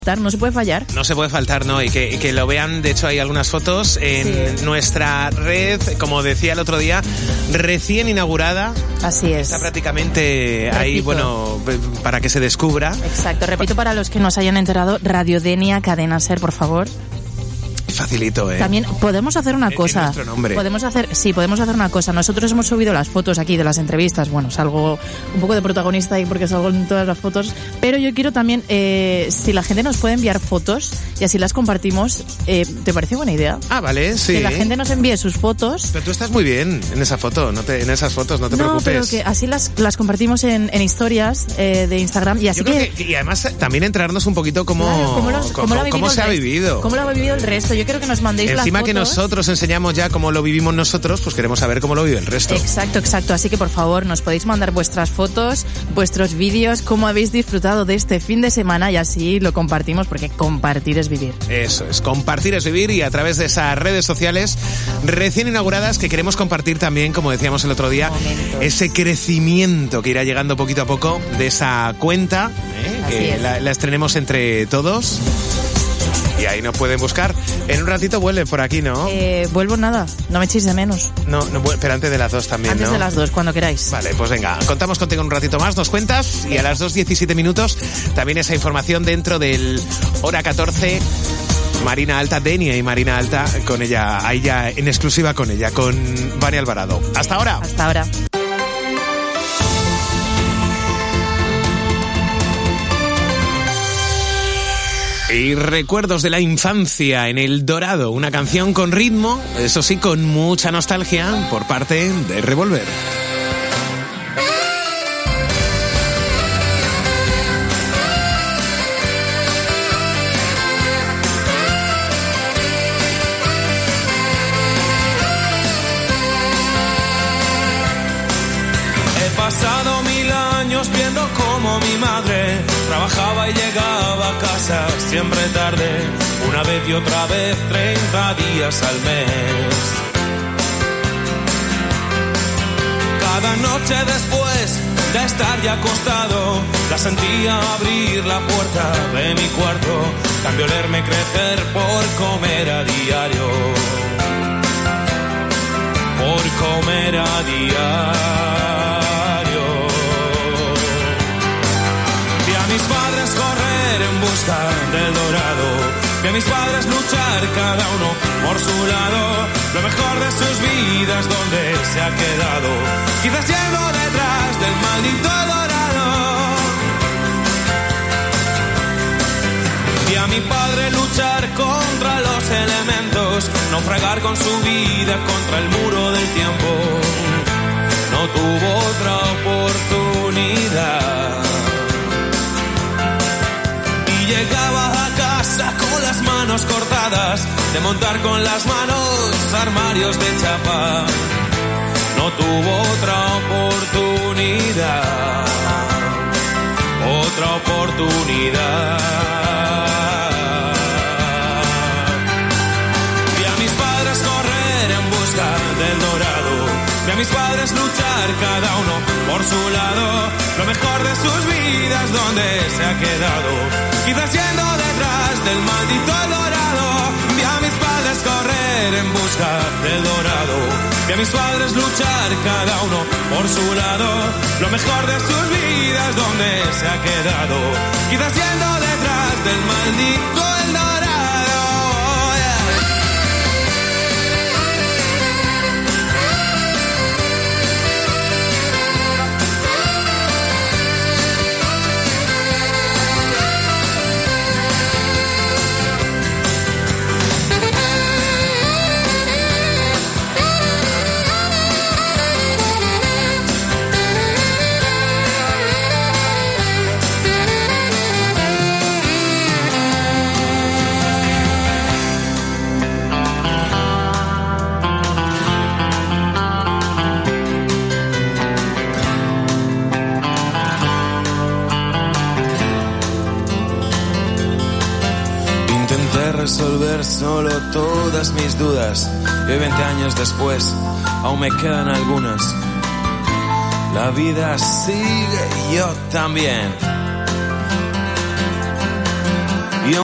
No se puede fallar. No se puede faltar, ¿no? Y que lo vean. De hecho, hay algunas fotos en nuestra red, como decía el otro día, recién inaugurada. Así es. Está prácticamente ahí, bueno, para que se descubra. Exacto. Repito para los que no se hayan enterado, Radio Denia, Cadena Ser, por favor. Facilito, También podemos hacer una cosa. nuestro nombre. Podemos hacer una cosa. Nosotros hemos subido las fotos aquí de las entrevistas. Bueno, salgo un poco de protagonista ahí porque salgo en todas las fotos. Pero yo quiero también, si la gente nos puede enviar fotos y así las compartimos, ¿te parece buena idea? Ah, vale, sí. Que la gente nos envíe sus fotos. Pero tú estás muy bien en esa foto, en esas fotos, no te preocupes. No, pero que así las compartimos en historias de Instagram y así y además también enterarnos un poquito cómo se ha vivido. Cómo lo ha vivido el resto. Yo quiero que nos mandéis las fotos. Encima que nosotros enseñamos ya cómo lo vivimos nosotros, pues queremos saber cómo lo vive el resto. Exacto. Así que por favor, nos podéis mandar vuestras fotos, vuestros vídeos, cómo habéis disfrutado de este fin de semana y así lo compartimos porque compartir es vivir. Eso es, compartir es vivir y a través de esas redes sociales recién inauguradas que queremos compartir también, como decíamos el otro día, ese crecimiento que irá llegando poquito a poco de esa cuenta, que la estrenemos entre todos. Y ahí nos pueden buscar. En un ratito vuelve por aquí, ¿no? Vuelvo nada, no me echéis de menos. No, pero antes de las 2 también, Antes de las 2, cuando queráis. Vale, pues venga, contamos contigo un ratito más, nos cuentas y a las 2:17 minutos también esa información dentro del hora 14. Marina Alta, Denia y Marina Alta, con ella, ahí ya en exclusiva con ella, con Vani Alvarado. Hasta ahora. Hasta ahora. Y recuerdos de la infancia en El Dorado, una canción con ritmo, eso sí, con mucha nostalgia por parte de Revolver. He pasado 1000 años viendo cómo mi madre trabajaba y llegaba a casa siempre tarde, una vez y otra vez, 30 días al mes. Cada noche después de estar ya acostado, la sentía abrir la puerta de mi cuarto, cambió olerme crecer por comer a diario, por comer a diario. Mis padres correr en busca del dorado, vi a mis padres luchar cada uno por su lado, lo mejor de sus vidas donde se ha quedado, quizás yendo detrás del maldito dorado. Vi a mi padre luchar contra los elementos, naufragar con su vida contra el muro del tiempo, no tuvo otra oportunidad. Llegaba a casa con las manos cortadas, de montar con las manos armarios de chapa. No tuvo otra oportunidad, otra oportunidad. Vi a mis padres correr en busca del dorado, vi a mis padres luchar cada uno por su lado, lo mejor de sus vidas donde se ha quedado, quizás yendo detrás del maldito dorado. Vi a mis padres correr en busca del dorado, vi a mis padres luchar cada uno por su lado, lo mejor de sus vidas donde se ha quedado, quizás yendo detrás del maldito el dorado. Resolver solo todas mis dudas y hoy 20 años después aún me quedan algunas. La vida sigue y yo también.